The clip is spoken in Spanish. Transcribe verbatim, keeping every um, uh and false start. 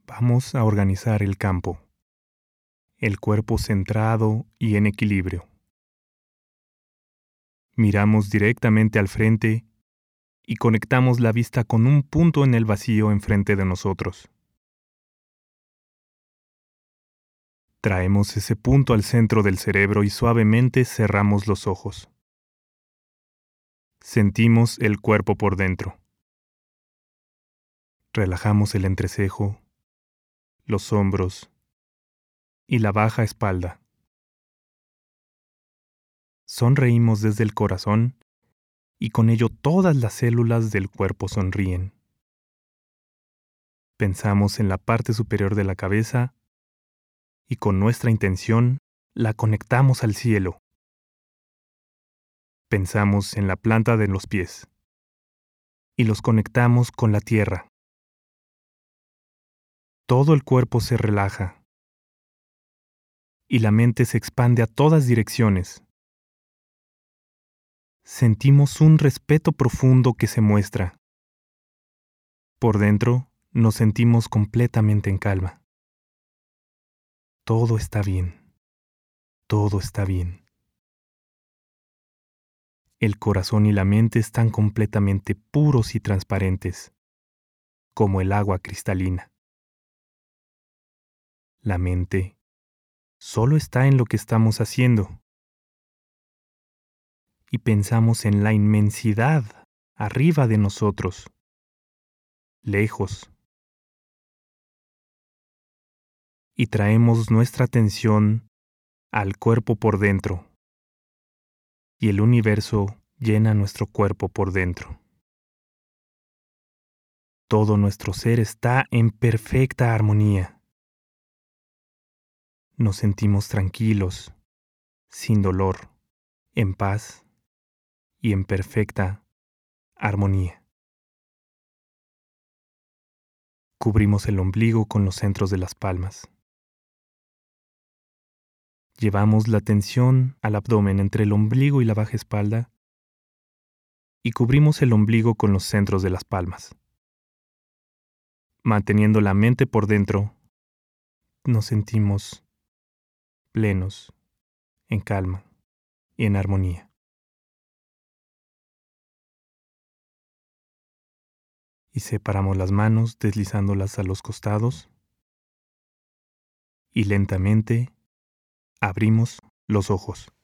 Vamos a organizar el campo, el cuerpo centrado y en equilibrio. Miramos directamente al frente y conectamos la vista con un punto en el vacío enfrente de nosotros. Traemos ese punto al centro del cerebro y suavemente cerramos los ojos. Sentimos el cuerpo por dentro. Relajamos el entrecejo, los hombros y la baja espalda. Sonreímos desde el corazón y con ello todas las células del cuerpo sonríen. Pensamos en la parte superior de la cabeza y con nuestra intención la conectamos al cielo. Pensamos en la planta de los pies y los conectamos con la tierra. Todo el cuerpo se relaja y la mente se expande a todas direcciones. Sentimos un respeto profundo que se muestra. Por dentro nos sentimos completamente en calma. Todo está bien. Todo está bien. El corazón y la mente están completamente puros y transparentes, como el agua cristalina. La mente solo está en lo que estamos haciendo. Y pensamos en la inmensidad arriba de nosotros, lejos. Y traemos nuestra atención al cuerpo por dentro. Y el universo llena nuestro cuerpo por dentro. Todo nuestro ser está en perfecta armonía. Nos sentimos tranquilos, sin dolor, en paz y en perfecta armonía. Cubrimos el ombligo con los centros de las palmas. Llevamos la atención al abdomen entre el ombligo y la baja espalda y cubrimos el ombligo con los centros de las palmas. Manteniendo la mente por dentro, nos sentimos plenos, en calma y en armonía. Y separamos las manos deslizándolas a los costados y lentamente abrimos los ojos.